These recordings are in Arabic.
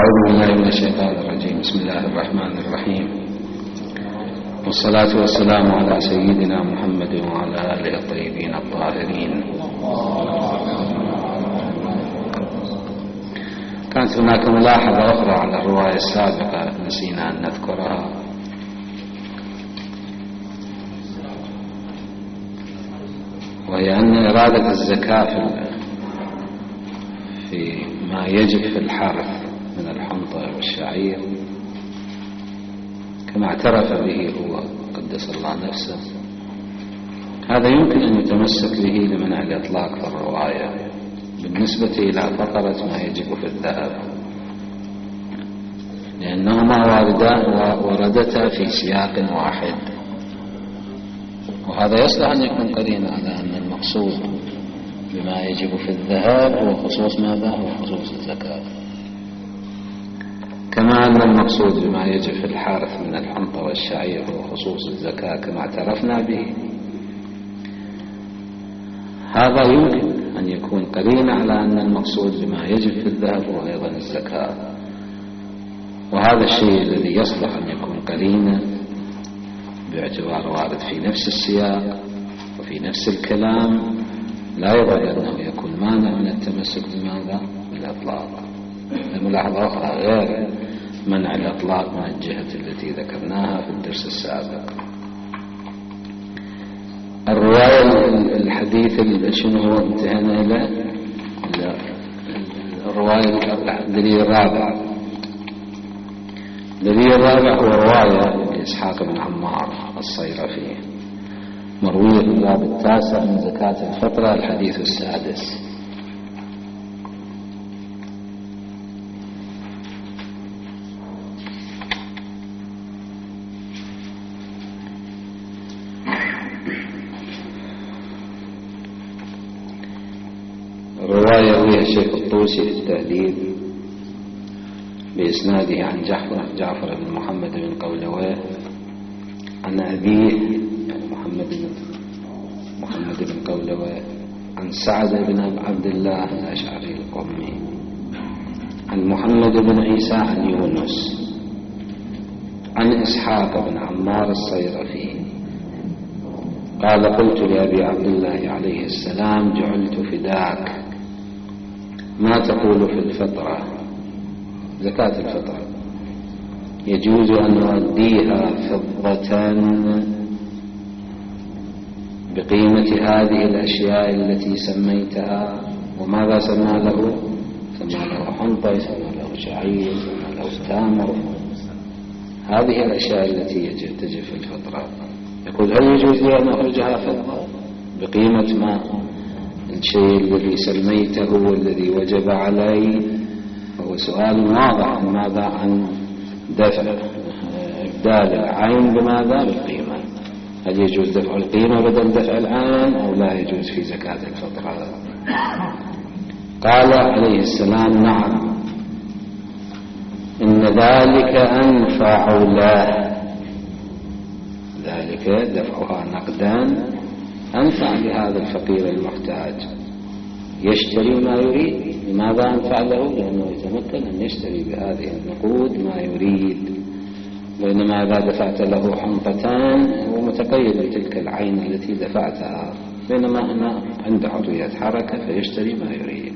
أعوذ بالله من الشيطان الرجيم. بسم الله الرحمن الرحيم، والصلاة والسلام على سيدنا محمد وعلى آله الطيبين الطاهرين. كانت هناك ملاحظة أخرى على الرواية السابقة نسينا أن نذكرها، وهي أن إرادة الزكاة في ما يجب في الحرث من الحنطة والشعير كما اعترف به هو قدس الله نفسه، هذا يمكن أن يتمسك به لمنع الإطلاق في الرواية بالنسبة إلى فقرة ما يجب في الذهب، لأنهما وردتا في سياق واحد، وهذا يصلح أن يكون قرينا على أن المقصود بما يجب في الذهب هو خصوص ماذا؟ هو خصوص الزكاة، كما أن المقصود بما يجب في الحارث من الحنطة والشعير هو خصوص الزكاة كما اعترفنا به. هذا يمكن أن يكون قرينا على أن المقصود بما يجب في الذهب هو أيضا الزكاة، وهذا الشيء الذي يصلح أن يكون قرينا باعتبار وارد في نفس السياق وفي نفس الكلام لا يبغى أنه يكون مانع من التمسك بماذا؟ بالإطلاق. الملاحظة أخرى غير منع الإطلاق من الجهة التي ذكرناها في الدرس السابق. الرواية الحديث شنو هو انتهينا إلى الرواية الدليل الرابع. الدليل الرابع هو رواية لإسحاق بن عمار الصيرفي مروية في الباب التاسع من زكاة الفطرة الحديث السادس. الرواية رويها الشيخ الطوسي في التهذيب بإسناده عن جعفر بن محمد بن قولويه عن أبيه محمد بن قولويه عن سعد بن عبد الله الأشعري القمي عن محمد بن عيسى عن يونس عن إسحاق بن عمار الصيرفي قال قلت لأبي عبد الله عليه السلام جعلت فداك ما تقول في الفطرة زكاة الفطرة يجوز أن نؤديها فضة بقيمة هذه الأشياء التي سميتها؟ وماذا سمى له؟ سمى له حنطة، سمى له شعير، سمى له تامر، هذه الأشياء التي تجب في الفطرة. يقول هل يجوز لي أن أخرجها فضة بقيمة ما الشيء الذي سميته والذي وجب علي؟ هو سؤال واضح. ماذا عن دفع إبدال العين بماذا؟ بالقيمة. هل يجوز دفع القيمة بدل دفع العين أو لا يجوز في زكاة الفطرة؟ قال عليه السلام نعم، إن ذلك أنفع له، ذلك دفعها نقدا أنفع لهذا الفقير المحتاج، يشتري ما يريد. لماذا أنفع له؟ لأنه يتمكن أن يشتري بهذه النقود ما يريد، بينما إذا دفعت له حنطتان هو متقيد بتلك العين التي دفعتها، بينما هنا عنده حرية حركة فيشتري ما يريد.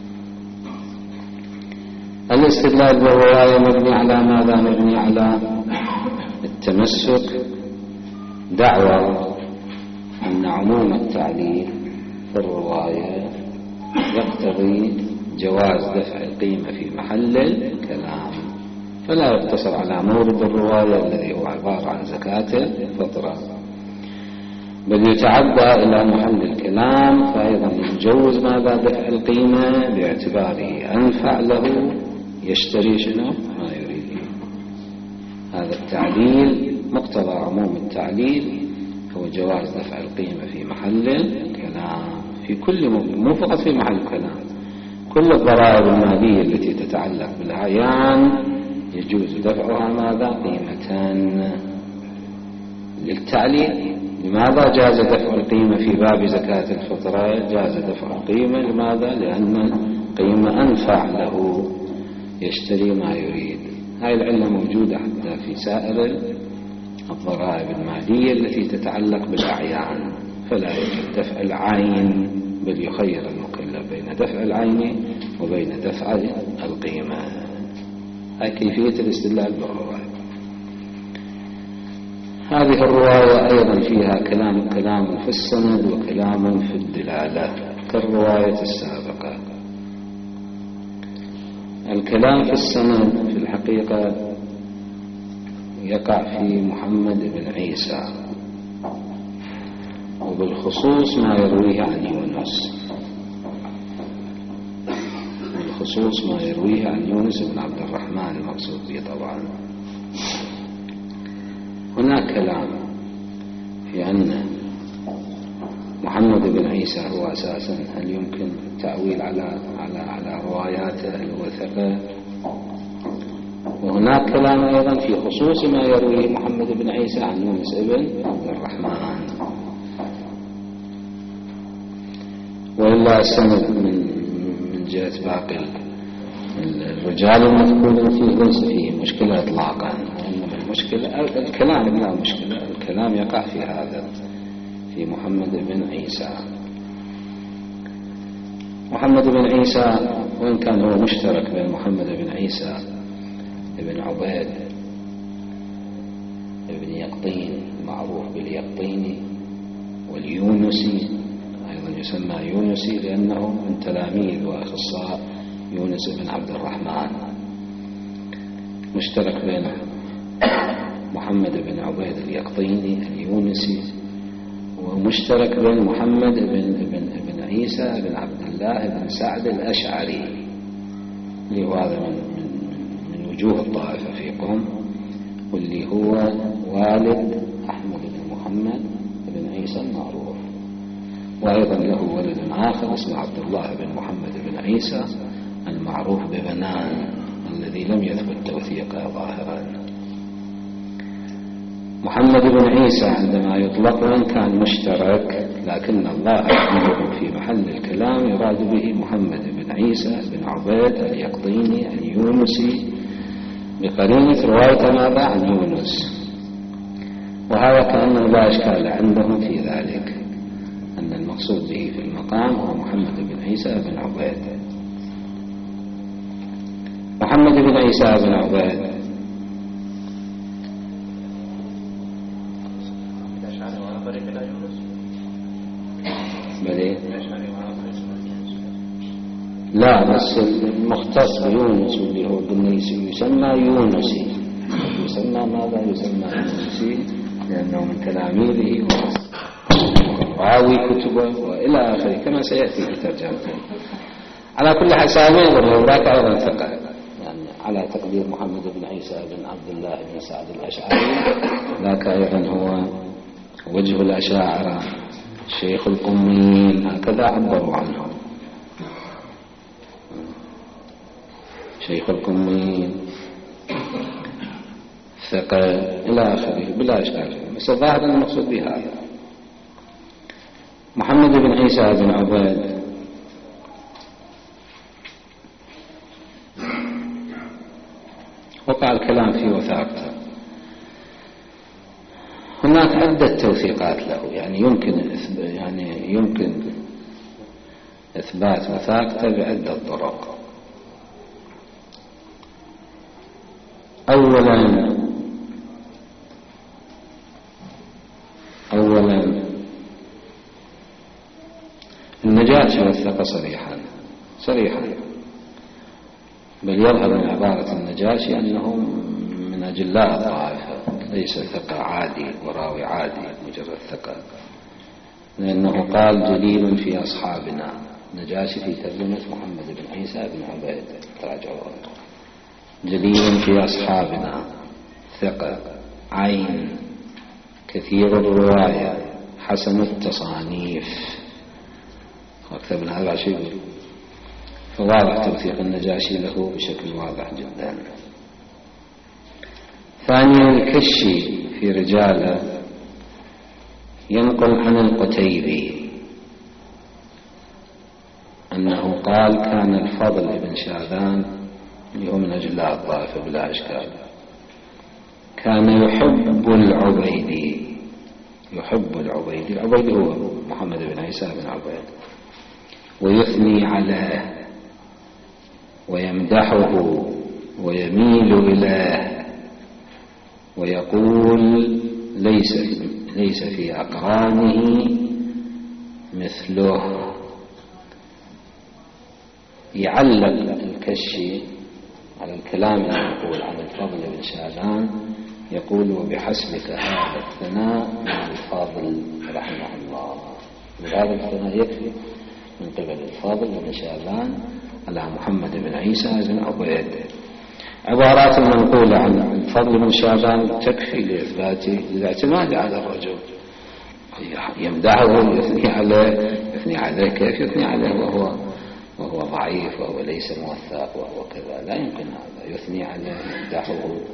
الاستدلال بالرواية مبني على ماذا؟ مبني على التمسك دعوى أن عموم التعليل في الرواية يقتضي جواز دفع القيمة في محل الكلام، فلا يقتصر على مورد الرواية الذي هو عبارة عن زكاة الفطرة، بل يتعدى إلى محل الكلام، فأيضا يجوز ماذا؟ دفع القيمة باعتباره أنفع له، يشتري شنو؟ ما يريد. هذا التعليل مقتضى عموم التعليل هو جواز دفع القيمة في محل الكلام في كل مو فقط في محل الكلام، كل الضرائب المالية التي تتعلق بالأعيان يجوز دفعها ماذا؟ قيمة للتعليل. لماذا جاز دفع القيمة في باب زكاة الفطرة؟ جاز دفع القيمة لماذا؟ لأن القيمة أنفع له يشتري ما يريد. هاي العلة موجودة حتى في سائر الضرائب المالية التي تتعلق بالأعيان، فلا يجب دفع العين، بل يخير المكلف بين دفع العين وبين دفع القيمة. هاي كيفية الاستدلال بالرواية. هذه الرواية أيضا فيها كلام في السند وكلام في الدلالة كالرواية السابقة. الكلام في السند في الحقيقة يقع في محمد بن عيسى، وبالخصوص ما يرويه عن يونس، بالخصوص ما يرويه عن يونس بن عبد الرحمن المقصود به. طبعا هناك كلام في أن محمد بن عيسى هو أساسا هل يمكن التأويل على رواياته، هل هو ثقة؟ وهناك كلام أيضا في خصوص ما يرويه محمد بن عيسى عن يونس بن عبد الرحمن. وإلا السند من جهة باقي الرجال المذكورين فيه ليس فيه مشكلة إطلاقا، وإنما المشكلة الكلام، لا مشكلة، الكلام يقع في هذا، في محمد بن عيسى. محمد بن عيسى وإن كان هو مشترك بين محمد بن عيسى ابن عبيد ابن يقطين المعروف باليقطيني واليونسي، أيضا يسمى يونسي لأنه من تلاميذ وأخصاء يونس بن عبد الرحمن. مشترك بين محمد بن عبيد اليقطيني اليونسي، ومشترك بين محمد بن عيسى بن عبد الله بن سعد الأشعري، اللي هو هذا من وجوه الطائفة في قم، واللي هو والد أحمد بن محمد بن عيسى المعروف. وأيضا له ولد آخر اسمه عبد الله بن محمد بن عيسى المعروف ببنان، الذي لم يثبت توثيقه ظاهرا. محمد بن عيسى عندما يطلق وإن كان مشترك، لكن الله في محل الكلام يراد به محمد بن عيسى بن عبيد اليقطيني اليونسي، بقرينة رواية ماذا عن يونس. وهذا كأنه لا إشكال عندهم في ذلك، أن المقصود به في المقام هو محمد بن عيسى بن عبيد. محمد بن عيسى بن عبيد لا، بس المختص بيونس اللي هو بالنيسي يسمى يونسي، يسمى ماذا؟ يسمى يونسي لأنه من تلاميذه وراوي كتبه وإلى آخره كما سيأتي في ترجمته. على كل حال وذاك أيضا ثقة، يعني على تقدير محمد بن عيسى بن عبد الله بن سعد الأشعري، ذاك أيضا هو وجه الأشاعرة، شيخ القميين، هكذا عبروا عنه، شيخ القميين ثقة إلى آخره بلا إشكال. بس الظاهر أن المقصود بهذا محمد بن عيسى بن عبيد وقع الكلام في وثاقته. هناك عدة توثيقات له، يعني يمكن إثبات وثاقته بعدة طرق. أولا النجاشي وثق صريحا، بل يظهر من عبارة النجاشي أنه من أجلاء الطائفة، ليس ثقة عادي وراوي عادي مجرد ثقة، لأنه قال جليل في أصحابنا. نجاشي في ترجمة محمد بن عيسى بن عبيد تراجعوا، جليل في أصحابنا، ثقة، عين، كثير الرواية، حسن التصانيف، وكتبنا هذا شيء. فواضح توثيق النجاشي له بشكل واضح جدا. ثانيا الكشي في رجاله ينقل عن القتيبي أنه قال كان الفضل بن شاذان اللي هو من أجل الطائفة بلا إشكال. كان يحب العبيدي، يحب العبيدي، العبيدي هو محمد بن عيسى بن عبيد، ويثني عليه ويمدحه ويميل إليه ويقول ليس في أقرانه مثله. يعلق الكشي على الكلام اللي يقول عن الفضل بن شاذان، يقول وبحسبك هذا الثناء من الفاضل رحمه الله. وهذا الثناء يكفي من قبل الفاضل بن شاذان على محمد بن عيسى بن عبيد. عبارات منقولة عن الفضل بن شاذان تكفي لإثبات الاعتماد على الرجل، يمدحه يثني عليه كيف يثني عليه وهو ضعيف وهو ليس موثق وهو كذا، لا يمكن هذا. يثني عليه يمدحه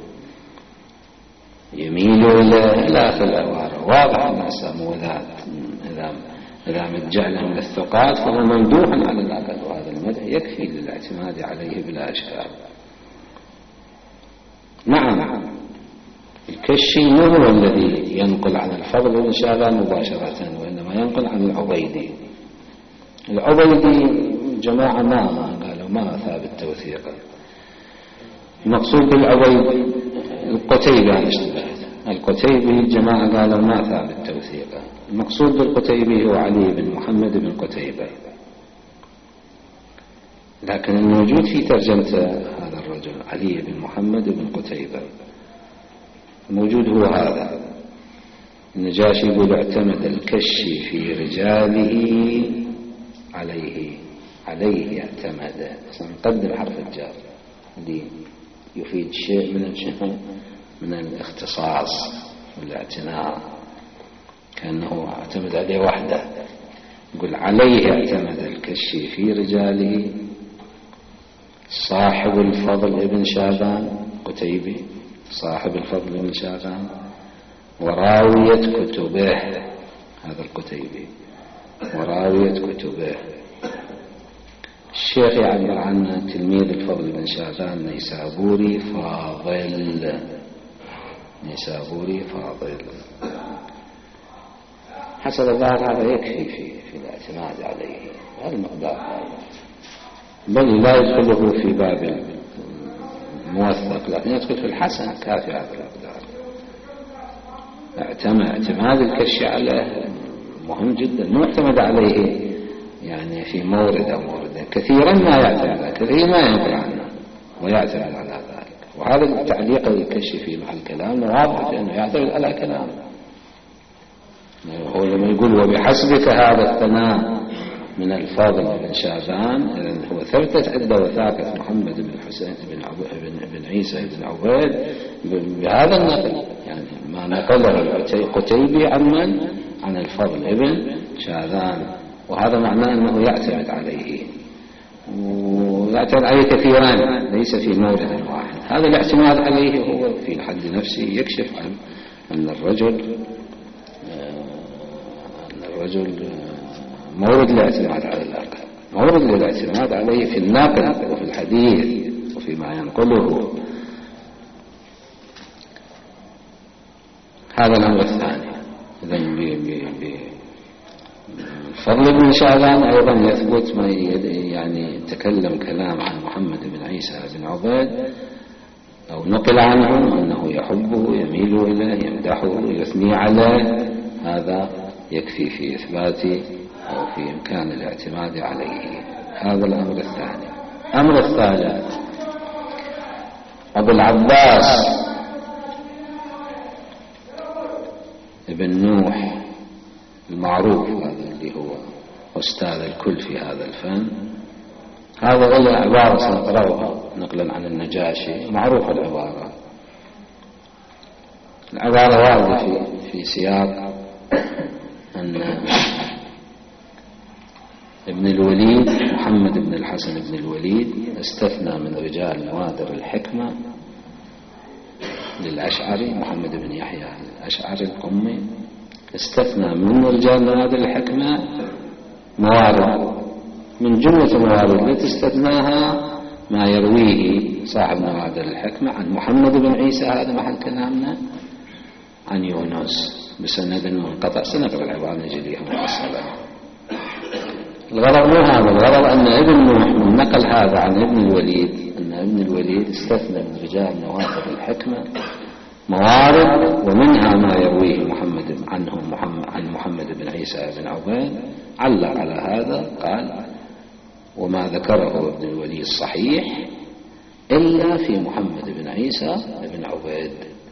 يميل إلى آخر العبارة. واضح أن سمو إذا متجعل من الثقات فهو ممدوح على الأقل، وهذا المدح يكفي للاعتماد عليه بلا إشكال. نعم الكشي مو هو الذي ينقل عن الفضل بن شاذان مباشرة، وإنما ينقل عن العبيدي. العبيدي جماعة ما ثابت توثيقا. المقصود بالعبيد القتيبي، القتيبي جماعة قالوا ما ثابت توثيقا. المقصود بالقتيبي هو علي بن محمد بن قتيبة، لكن الموجود في ترجمة هذا الرجل علي بن محمد بن قتيبة الموجود هو هذا. النجاشي يقول اعتمد الكشي في رجاله عليه اعتمد. نقدم حرف الجر اللي يفيد شيء من الاختصاص والاعتناء، كأنه اعتمد عليه وحده. يقول عليه اعتمد الكشي في رجاله صاحب الفضل ابن شاذان قتيبي، صاحب الفضل ابن شاذان، وراوية كتبه، هذا القتيبي وراوية كتبه. الشيخ يعبر عن تلميذ الفضل بن شاذان نيسابوري فاضل. حسب الظاهر هذا يكفي في الاعتماد عليه هذا المقدار، بل لا يدخله في باب موثق، لكن يدخل في الحسن كافي هذا المقدار. اعتماد الكشي عليه مهم جدا، معتمد عليه يعني في مورد أو موردين. كثيرا ما يعتمد، كثير ما ينقل عنه ويعتمد على ذلك. وهذا التعليق الكشي في محل كلام واضح لأنه يعتمد على كلام. هو لما يقول وبحسبك هذا الثناء من الفاضل بن شاذان، إذن هو ثبتت عنده وثاقة محمد بن حسين بن عيسى بن عبيد بهذا النقل، يعني ما نقله القتيبي عن الفضل ابن شاذان، وهذا معناه أنه يعتمد عليه ويعتمد عليه كثيرا ليس في مورد واحد. هذا الاعتماد عليه هو في الحد نفسه يكشف عن أن الرجل مورد الاعتماد على الأقل، مورد للاعتماد عليه في النقل وفي الحديث وفيما ينقله. هذا الأمر الثاني. إذن فضل بن شاذان أيضا يثبت ما يعني تكلم كلام عن محمد بن عيسى بن عبيد أو نقل عنه أنه يحبه يميل إليه يمدحه يثني عليه، هذا يكفي في إثبات أو في إمكان الاعتماد عليه. هذا الأمر الثاني. الأمر الثالث أبو العباس ابن نوح المعروف، هذا اللي هو أستاذ الكل في هذا الفن. هذا غير عبارة سنقرأها نقلا عن النجاشي، معروف العبارة واردة في سياق أن ابن الوليد محمد بن الحسن بن الوليد استثنى من رجال نوادر الحكمة للأشعري محمد بن يحيى الأشعري القمي، استثنى من رجال نوادر الحكمة موارد. من جملة الموارد التي استثناها ما يرويه صاحب نوادر الحكمة عن محمد بن عيسى، هذا محل كلامنا، عن يونس بسند منقطع. سنقرأ العبارة نجريها مفصلة. الغرض مو هذا، الغرض أن ابن نوح من نقل هذا عن ابن الوليد أن ابن الوليد استثنى من رجال نوادر الحكمة موارد، ومنها ما يرويه عن محمد بن عيسى بن عبيد. علق على هذا قال: وما ذكره ابن الوليد صحيح إلا في محمد بن عيسى بن عبيد.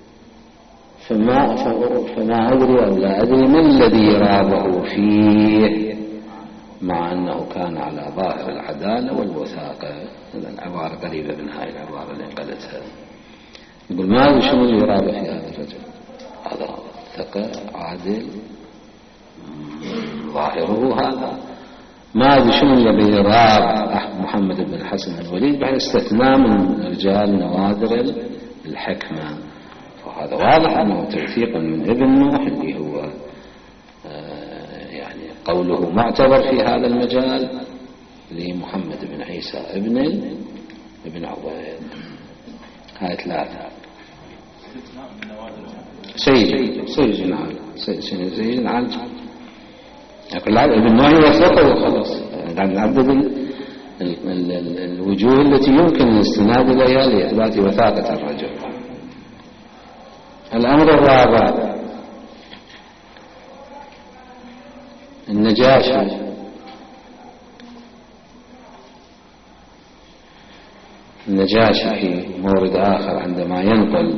فما أدري أو لا أدري ما الذي رابه فيه، مع أنه كان على ظاهر العدالة والوثاقة. العبارة قريبة من هاي العبارة اللي قالتها. يقول: ما أدري شنو اللي رابه في هذا الرجل، هذا ثقة عادل ظاهره هذا. ما أدري شنو الذي راب محمد بن الحسن الوليد بعد استثناء من رجال نوادر الحكمة. فهذا واضح أنه توثيق من ابن نوح اللي هو يعني قوله معتبر في هذا المجال لمحمد بن عيسى ابن عبيد. هاي ثلاثة. سيد نعالج يقول ابن نوح يوثقه وخلاص. نعدد الوجوه التي يمكن الاستناد إليها لإثبات وثاقة الرجل. الأمر الرابع: النجاشي في مورد آخر عندما ينقل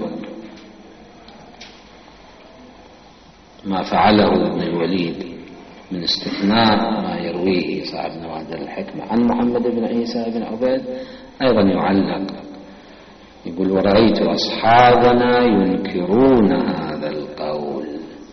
ما فعله ابن الوليد من استثناء ما يرويه صاحب نوادر الحكمة عن محمد بن عيسى بن عبيد، أيضا يعلق يقول: ورأيت أصحابنا ينكرون هذا القول.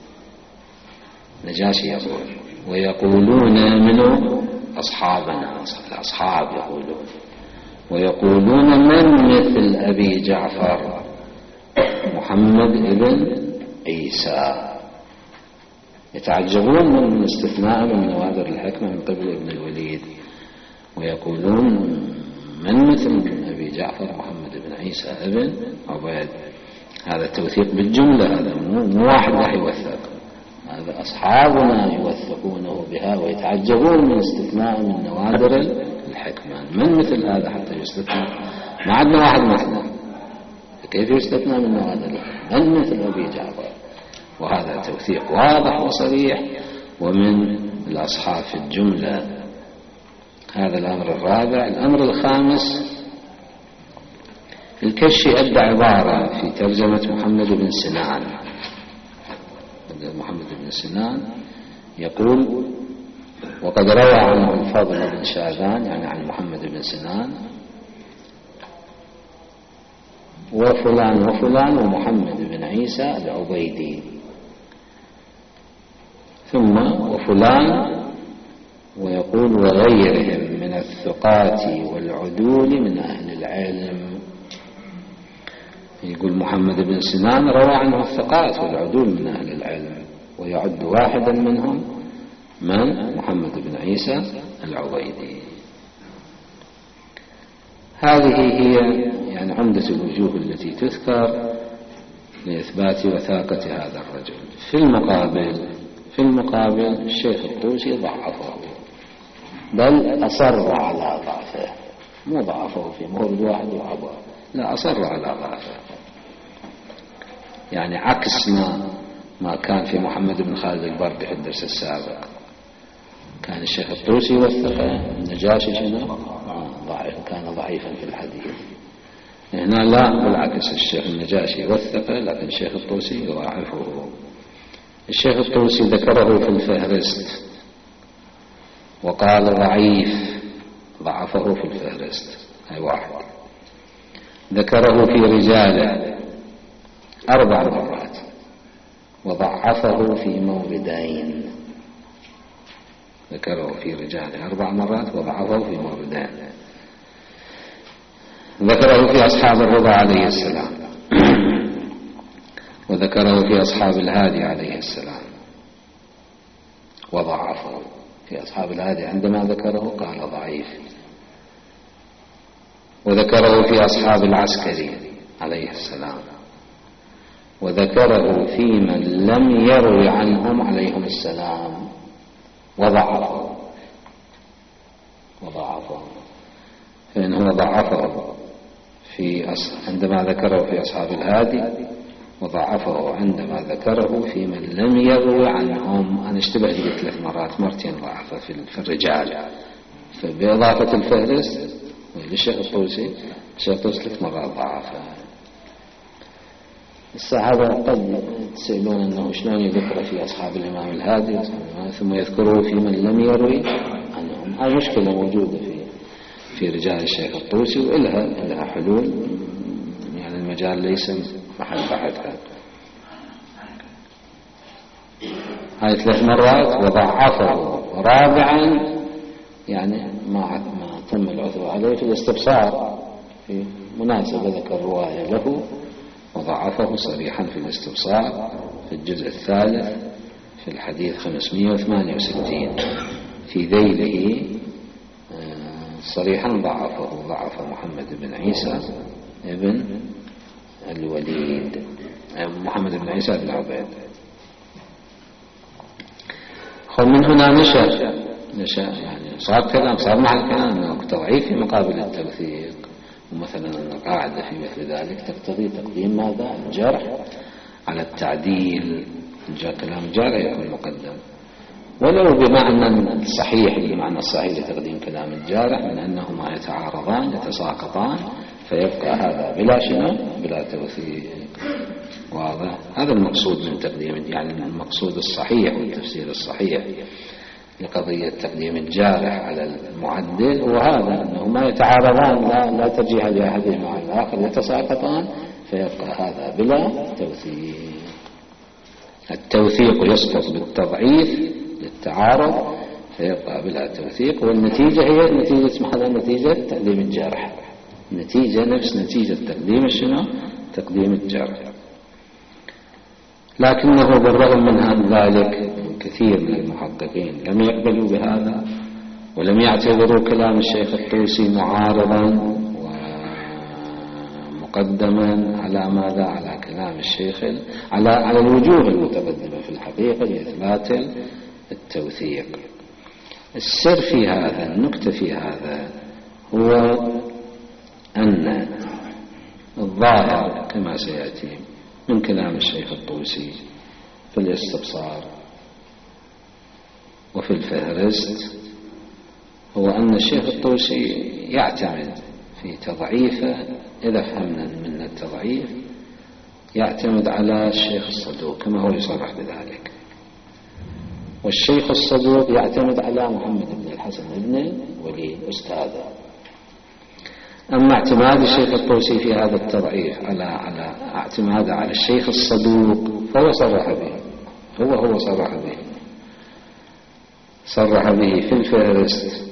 نجاشي يقول: ويقولون منه أصحابنا، الأصحاب يقولون، ويقولون من مثل أبي جعفر محمد بن عيسى. يتعجبون من استثناء من نوادر الحكمة من قبل ابن الوليد، ويقولون من مثل أبي جعفر محمد بن عيسى بن عبيد. هذا التوثيق بالجملة، هذا مو واحد راح يوثق، هذا أصحابنا يوثقونه بها ويتعجبون من استثناء من نوادر الحكمة. من مثل هذا حتى يستثنى؟ ما عندنا واحد مثله، كيف يستثنى من نوادر الحكمة؟ من مثل أبي جعفر؟ وهذا توثيق واضح وصريح ومن الأصحاب في الجملة. هذا الأمر الرابع. الأمر الخامس: الكشي أدى عبارة في ترجمة محمد بن سنان. محمد بن سنان يقول: وقد روى عنه الفضل بن شاذان، يعني عن محمد بن سنان، وفلان وفلان ومحمد بن عيسى العبيدي، ثم وفلان، ويقول: وغيرهم من الثقات والعدول من أهل العلم. يقول محمد بن سنان روى عنه الثقات والعدول من أهل العلم، ويعد واحدا منهم من محمد بن عيسى العبيدي. هذه هي يعني عمدة الوجوه التي تذكر لإثبات وثاقة هذا الرجل. في المقابل الشيخ الطوسي ضعفه، بل أصر على ضعفه، مو ضعفه في مورد واحد وعبر، لا، أصر على ضعفه، يعني عكس ما كان في محمد بن خالد البرقي في الدرس السابق. كان الشيخ الطوسي وثقه، النجاشي شنو؟ ضعيف، كان ضعيفا في الحديث. هنا لا، بالعكس، الشيخ النجاشي وثقه، لكن الشيخ الطوسي يضاعفه. الشيخ الطوسي ذكره في الفهرست وقال ضعيف، ضعفه في الفهرست، هاي واحد. ذكره في رجاله 4 مرات وضعفه في موردين. ذكره في رجاله 4 مرات وضعفه في موردين. ذكره في أصحاب الرضا عليه السلام، وذكره في أصحاب الهادي عليه السلام وضعفه. في أصحاب الهادي عندما ذكره قال ضعيف، وذكره في أصحاب العسكري عليه السلام، وذكره في من لم يروي عنهم عليهم السلام وضعفه، فإنه ضعفه عندما ذكره في أصحاب الهادي، وضعفه عندما ذكره في من لم يروي عنهم. أنا اشتبه لي 3 مرات، مرتين ضعفه في الرجال، فبإضافة الفهرس للشيخ الطوسي، الشيخ الطوسي 3 مرات ضعفه. الصحابة قد تسألون أنه شلون يذكر في أصحاب الإمام الهادي ثم يذكره في من لم يروي عنهم. هذه مشكلة موجودة في رجال الشيخ الطوسي، وإلها حلول، يعني المجال ليس محل بحثها. هاي 3 مرات وضعفه. رابعا يعني ما تم العثور عليه في الاستبصار، في مناسبة ذكر رواية له وضعفه صريحا في الاستبصار في الجزء 3 في الحديث 568 في ذيله صريحا ضعف محمد بن عيسى ابن الوليد، محمد بن عيسى بن عبيد. ومن هنا نشأ يعني صار محل كلام تضعيف في مقابل التوثيق. ومثلا القاعدة في مثل ذلك تقتضي تقديم ماذا؟ الجرح على التعديل. كلام الجرح يكون مقدم، ولو بمعنى الصحيح، بمعنى الصحيح لتقديم كلام الجارح، من أنهما يتعارضان يتساقطان، فيبقى هذا بلا توثيق. واضح؟ هذا المقصود من تقديم، يعني المقصود الصحيح والتفسير الصحيح لقضية تقديم الجارح على المعدل، وهذا أنهما يتعارضان لا ترجيح لأحدهما على الآخر، يتساقطان، فيبقى هذا بلا توثيق. التوثيق يسقط بالتضعيف للتعارض، فيبقى بلا توثيق، والنتيجة هي نتيجة تقديم الجارح، نتيجة نفس نتيجة تقديم تقديم الجارح. لكنه بالرغم من ذلك كثير من المحققين لم يقبلوا بهذا، ولم يعتبروا كلام الشيخ الطوسي معارضا ومقدما على ماذا؟ على كلام الشيخ، على الوجوه المتقدمة في الحقيقة لإثبات التوثيق. السر في هذا، النكتة في هذا، هو أن الظاهر كما سيأتي من كلام الشيخ الطوسي في الاستبصار وفي الفهرست، هو أن الشيخ الطوسي يعتمد في تضعيفه، إذا فهمنا من التضعيف، يعتمد على الشيخ الصدوق كما هو يصرح بذلك، والشيخ الصدوق يعتمد على محمد بن الحسن بن وليد أستاذه. أما اعتماد الشيخ الطوسي في هذا التضعيف على اعتماد على الشيخ الصدوق، فهو صرح به، هو صرح به في الفهرست،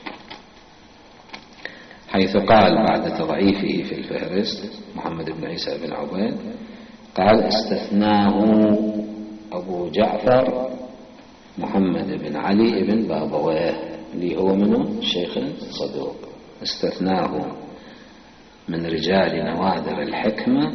حيث قال بعد تضعيفه في الفهرست محمد بن عيسى بن عبيد، قال استثناه أبو جعفر محمد بن علي بن بابويه، اللي هو منه الشيخ الصدوق، استثناه من رجال نوادر الحكمة،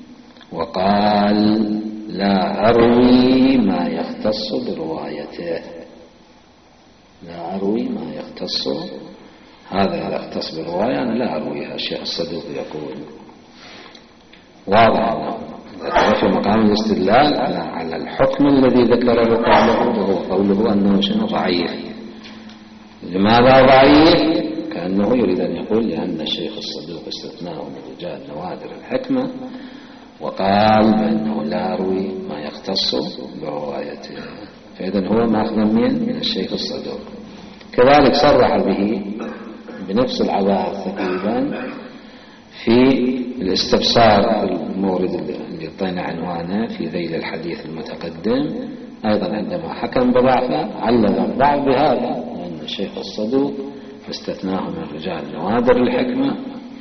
وقال لا أروي ما يختص بروايته، لا أروي ما يختص، هذا إذا اختص برواية أنا لا أرويها. الشيخ الصدوق يقول واضح أنه ذكر في مقام الاستدلال على الحكم الذي ذكره قوله، وهو قوله أنه شنو؟ ضعيف. لماذا ضعيف؟ كأنه يريد أن يقول لأن الشيخ الصدوق استثناه من رجال نوادر الحكمة، وقال بأنه لا أروي ما يختص بروايته، فإذن هو ماخذ من الشيخ الصدوق. كذلك صرح به بنفس العبارة تقريبا في الاستبصار، المورد اللي اعطينا عنوانه في ذيل الحديث المتقدم، أيضا عندما حكم بضعفه علل الضعف بهذا، لأن الشيخ الصدوق استثناه من رجال نوادر الحكمة،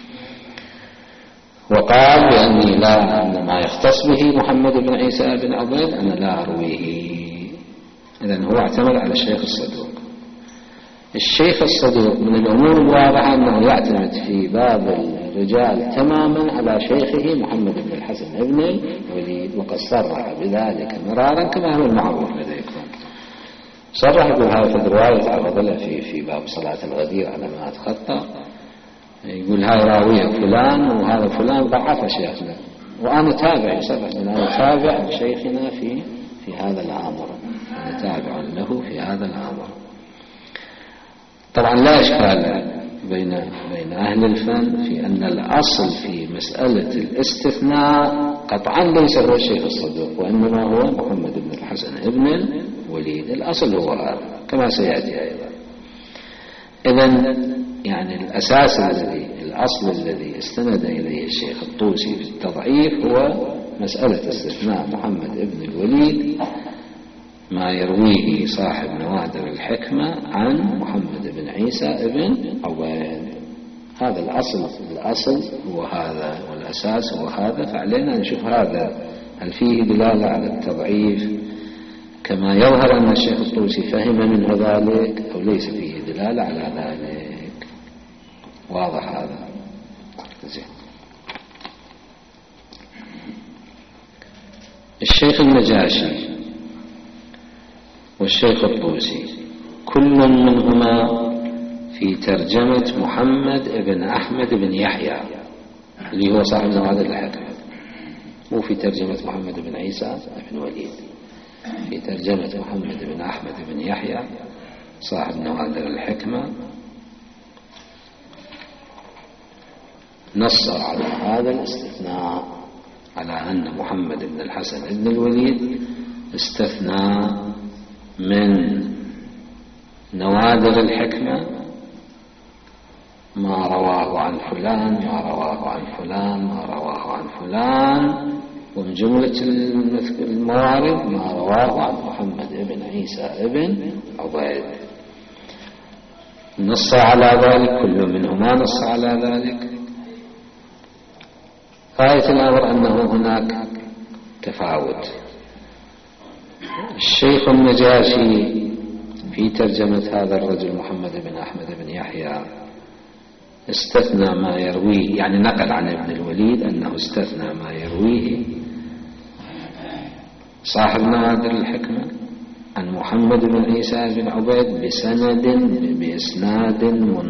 وقال بأني لا، أن ما يختص به محمد بن عيسى بن عبيد أنا لا أرويه. إذن هو اعتمد على الشيخ الصدوق. الشيخ الصدوق من الأمور الواضحة أنه يعتمد في باب الرجال تماما على شيخه محمد بن الحسن بن الوليد، وقد صرح بذلك مرارا كما هو المعروف لديكم. صرح بهذا في رواية عرض له في باب صلاة الغدير على ما أتخطى، يقول هاي راوية فلان وهذا فلان ضعف شيخنا، وأنا تابع، يصرح أن أنا تابع لشيخنا في هذا الأمر، أنا تابع له في هذا الأمر. طبعا لا إشكال بين أهل الفن في أن الأصل في مسألة الاستثناء قطعا ليس هو الشيخ الصدوق، وإنما هو محمد بن الحسن بن الوليد، الأصل هو هذا كما سيأتي أيضا. إذن يعني الأصل الذي استند إليه الشيخ الطوسي في التضعيف هو مسألة استثناء محمد بن الوليد ما يرويه صاحب نوادر الحكمة عن محمد بن عيسى بن عبيد. هذا الأصل هو هذا، والأساس هو هذا. فعلينا نشوف هذا هل فيه دلالة على التضعيف كما يظهر أن الشيخ الطوسي فهم منه ذلك، أو ليس فيه دلالة على ذلك. واضح هذا؟ زين. الشيخ النجاشي والشيخ الطوسي كل منهما في ترجمة محمد بن أحمد بن يحيى اللي هو صاحب نوادر الحكمة، مو في ترجمة محمد بن عيسى بن وليد، في ترجمة محمد بن أحمد بن يحيى صاحب نوادر الحكمة. نص على هذا الاستثناء، على أن محمد بن الحسن بن الوليد استثنى من نوادر الحكمة ما رواه عن فلان، ما رواه عن فلان، ما رواه عن فلان، ومن جملة الموارد ما رواه عن محمد بن عيسى بن عبيد. نص على ذلك، كل منهما نص على ذلك. غاية الأمر أنه هناك تفاوت. الشيخ النجاشي في ترجمة هذا الرجل محمد بن أحمد بن يحيى استثنى ما يرويه، يعني نقل عن ابن الوليد أنه استثنى ما يرويه صاحب نوادر الحكمة عن محمد بن عيسى بن عبيد بإسناد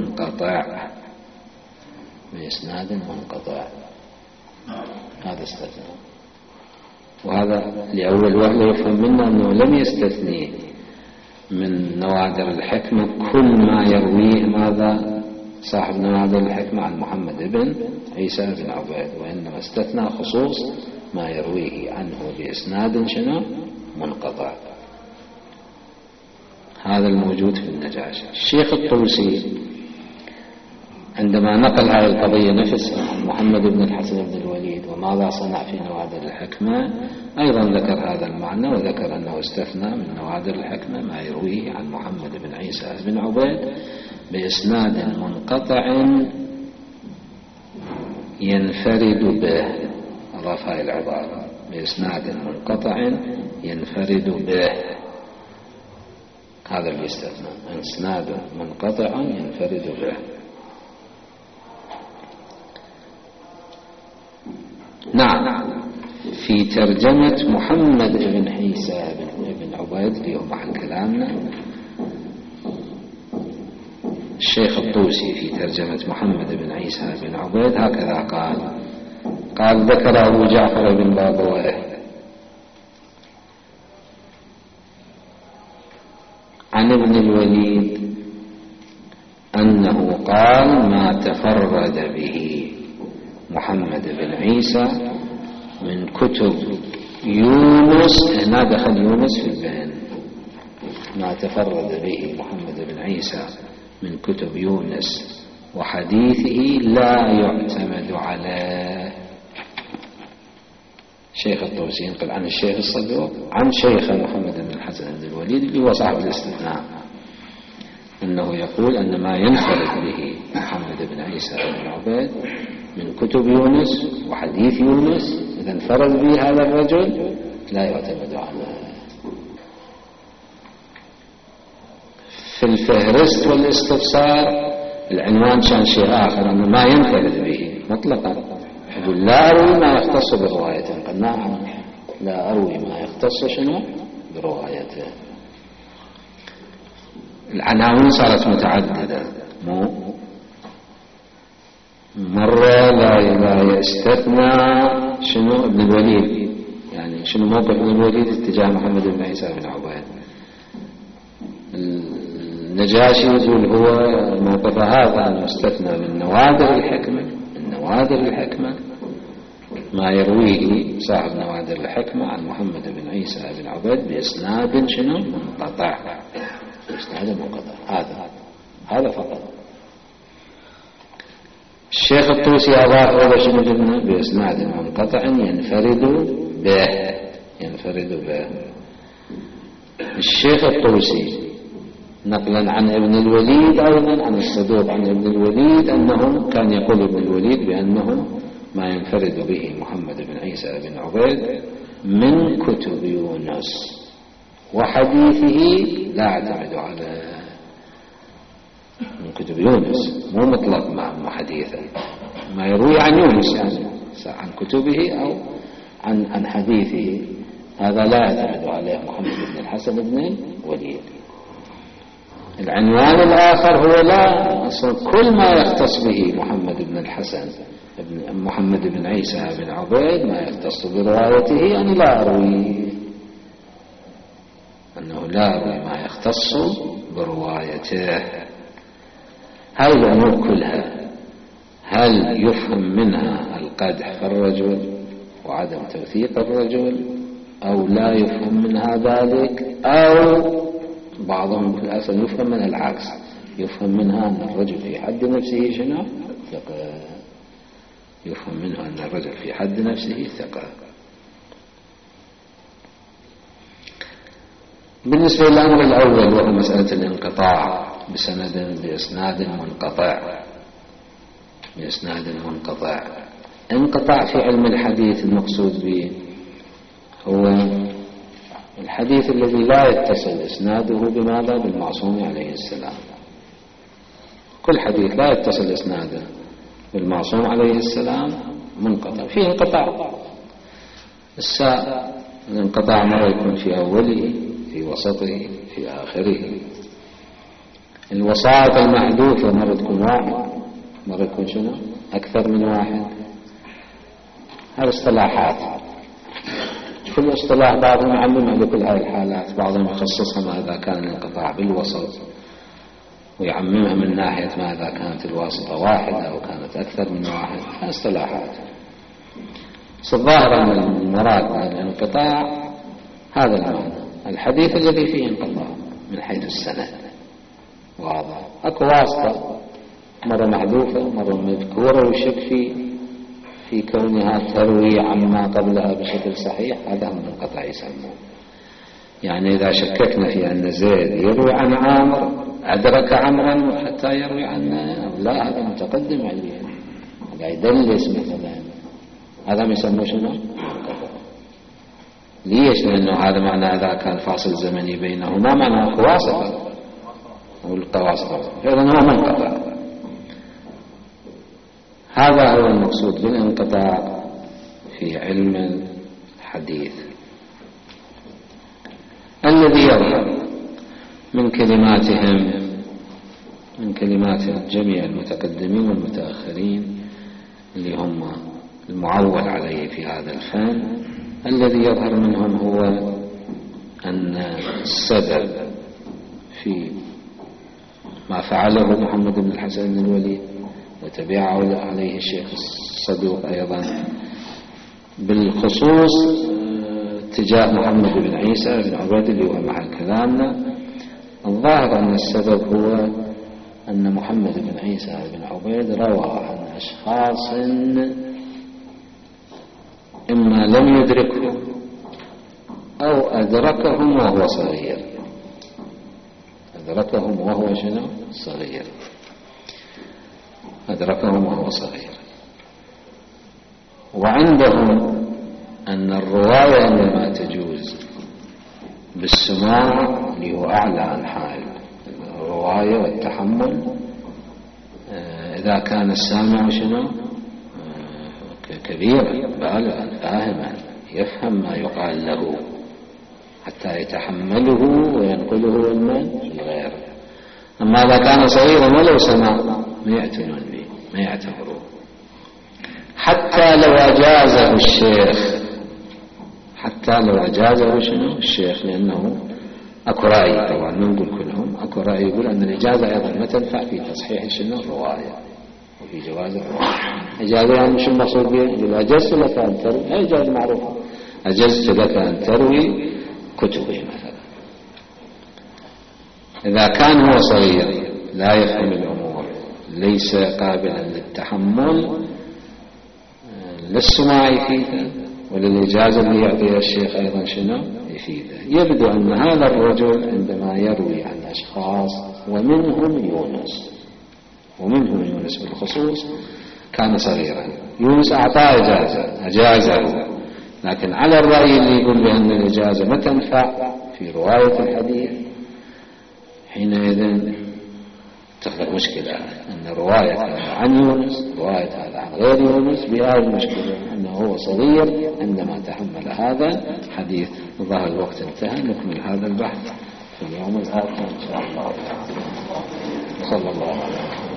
منقطع. هذا استثنى، وهذا لأول وهلة يفهم منه أنه لم يستثني من نوادر الحكمة كل ما يرويه ماذا صاحب نوادر الحكمة عن محمد بن عيسى بن عبيد، وإنما استثنى خصوص ما يرويه عنه بإسناد منقطع. هذا الموجود في النجاشي. الشيخ الطوسي عندما نقل هذه القضية نفسها عن محمد بن الحسن بن الوليد وماذا صنع في نوادر الحكمة، أيضا ذكر هذا المعنى، وذكر أنه استثنى من نوادر الحكمة ما يرويه عن محمد بن عيسى بن عبيد بإسناد منقطع ينفرد به. أضاف هذه العبارة، بإسناد منقطع ينفرد به. هذا اللي استثنى، إسناد منقطع ينفرد به. نعم، في ترجمة محمد بن عيسى بن عبيد اللي هو محل كلامنا، الشيخ الطوسي في ترجمة محمد بن عيسى بن عبيد هكذا قال ذكر أبو جعفر بن بابويه عن ابن الوليد أنه قال ما تفرد به محمد بن عيسى من كتب يونس. هنا دخل يونس في البين. ما تفرد به محمد بن عيسى من كتب يونس وحديثه لا يعتمد عليه. شيخ الطوسي ينقل عن الشيخ الصدوق عن شيخ محمد بن الحسن بن الوليد اللي هو صاحب الاستثناء، أنه يقول أن ما ينفرد به محمد بن عيسى بن عبيد من كتب يونس وحديث يونس، إذا انفرد به هذا الرجل لا يعتمد عليه. في الفهرست والاستفسار العنوان كان شيء آخر، أنه ما ينفرد به مطلقا. يقول لا أروي ما يختص بروايته. قال نعم، لا أروي ما يختص شنو بروايته. العناوين صارت متعددة، مو مرة لا يستثنى شنو ابن الوليد، يعني شنو موقف ابن الوليد اتجاه محمد بن عيسى بن عبيد. النجاشي يقول هو موقف هذا أنه استثنى من نوادر الحكمة ما يرويه صاحب نوادر الحكمة عن محمد بن عيسى بن عبيد بإسناد شنو منقطع، بإسناد منقطع. هذا فقط. الشيخ الطوسي أضاف هذا شنو قلنا بإسناد منقطع ينفرد به. الشيخ الطوسي نقلا عن ابن الوليد أيضا عن الصدوق عن ابن الوليد أنه كان يقول ابن الوليد بأنه ما ينفرد به محمد بن عيسى بن عبيد من كتب يونس، وحديثه لا اعتمد على من كتب يونس، مو مطلق مع حديثه، ما يروي عن يونس يعني عن كتبه أو عن حديثه، هذا لا يعتمد عليه محمد بن الحسن بن الوليد. العنوان الآخر هو لا أصلا كل ما يختص به محمد بن عيسى بن عبيد ما يختص بروايته أنه لا أروي ما يختص بروايته. هاي الأمور كلها هل يفهم منها القدح في الرجل وعدم توثيق الرجل أو لا يفهم منها ذلك، أو بعضهم في الأصل يفهم منها العكس، يفهم منها أن الرجل في حد نفسه شنو ثقة، يفهم منها أن الرجل في حد نفسه ثقة. بالنسبة للأمر الأول وهو مسألة الانقطاع بإسناد منقطع. انقطاع في علم الحديث المقصود به هو الحديث الذي لا يتصل إسناده بماذا؟ بالمعصوم عليه السلام. كل حديث لا يتصل إسناده بالمعصوم عليه السلام منقطع، فيه انقطاع. الانقطاع مرة يكون في أوله، في وسطه، في آخره. الوسائط المحذوفة مرة تكون واحد، مرة يكون شنو أكثر من واحد. هذه اصطلاحات، كل اصطلاح بعضهم يعلم على كل هذه الحالات، بعضهم يخصصها ماذا كان الانقطاع بالوسط ويعممها من ناحية ماذا كانت الواسطة واحدة أو كانت أكثر من واحد. هذه اصطلاحات. الظاهر أن المراد من الانقطاع هذا المعنى، الحديث الذي فيه انقطاع من حيث السند واضح، أكو واسطة مرة محذوفة مرة مذكورة ويشك في كونها تروي عما قبلها بشكل صحيح، هذا هم الانقطاع يسموه. يعني إذا شككنا في أن زيد يروي عن عامر أدرك عمرا حتى يروي عنه، لا هذا متقدم عليه، هذا يدلس مثلا، هذا ما يسموه شنو؟ ليش؟ لأنه هذا معنى إذا كان فاصل زمني بينهما معناه واسطة والقواسطة، فإذا هو منقطع. هذا هو المقصود بالانقطاع في علم الحديث. الذي يظهر من كلمات جميع المتقدمين والمتأخرين اللي هم المعول عليه في هذا الفن، الذي يظهر منهم هو أن السبب في ما فعله محمد بن الحسن بن الوليد وتبعه عليه الشيخ الصدوق أيضا بالخصوص اتجاه محمد بن عيسى بن عبيد اللي هو محل كلامنا. الظاهر أن السبب هو أن محمد بن عيسى بن عبيد روى عن أشخاص إما لم يدركهم أو أدركهم وهو صغير، أدركهم وهو شنو؟ صغير، أدركهم وهو صغير. وعندهم أن الرواية إنما تجوز بالسماع اللي هو أعلى أنحاء الرواية والتحمل إذا كان السامع شنو كبيرا بالغا فاهما يفهم ما يقال له حتى يتحمله وينقله للغير. أما إذا كان صغيرا ولو سمع ما يعتنون به ما يعتبروه. حتى لو أجازه الشيخ، حتى لو أجازه شنو الشيخ، لأنه أكو رأي طبعا ما نقول كلهم، أكو رأي يقول أن الإجازة أيضا ما تنفع في تصحيح شنو الرواية وفي جواز الرواية. إجازة يعني شو المقصود بها؟ يقول أجزت لك أن تروي، هي إجازة معروفة، أجزت لك أن تروي كتبي مثلا. إذا كان هو صغير لا يفهم الأمور ليس قابلا للتحمل للسماع يفيده وللإجازة اللي يعطيها الشيخ أيضا شنو يفيده. يبدو أن هذا الرجل عندما يروي عن أشخاص ومنهم يونس بالخصوص كان صغيرا، يونس أعطاه أجازه، لكن على الرأي اللي يقول بأن الإجازة ما تنفع في رواية الحديث، حينئذ تخلق مشكلة أن رواية عن يونس رواية هذا عن غير يونس بهذه المشكلة أنه هو صغير عندما تحمل هذا حديث. ظهر الوقت انتهى، نكمل هذا البحث في اليوم الآتي إن شاء الله. صلى الله عليه وسلم.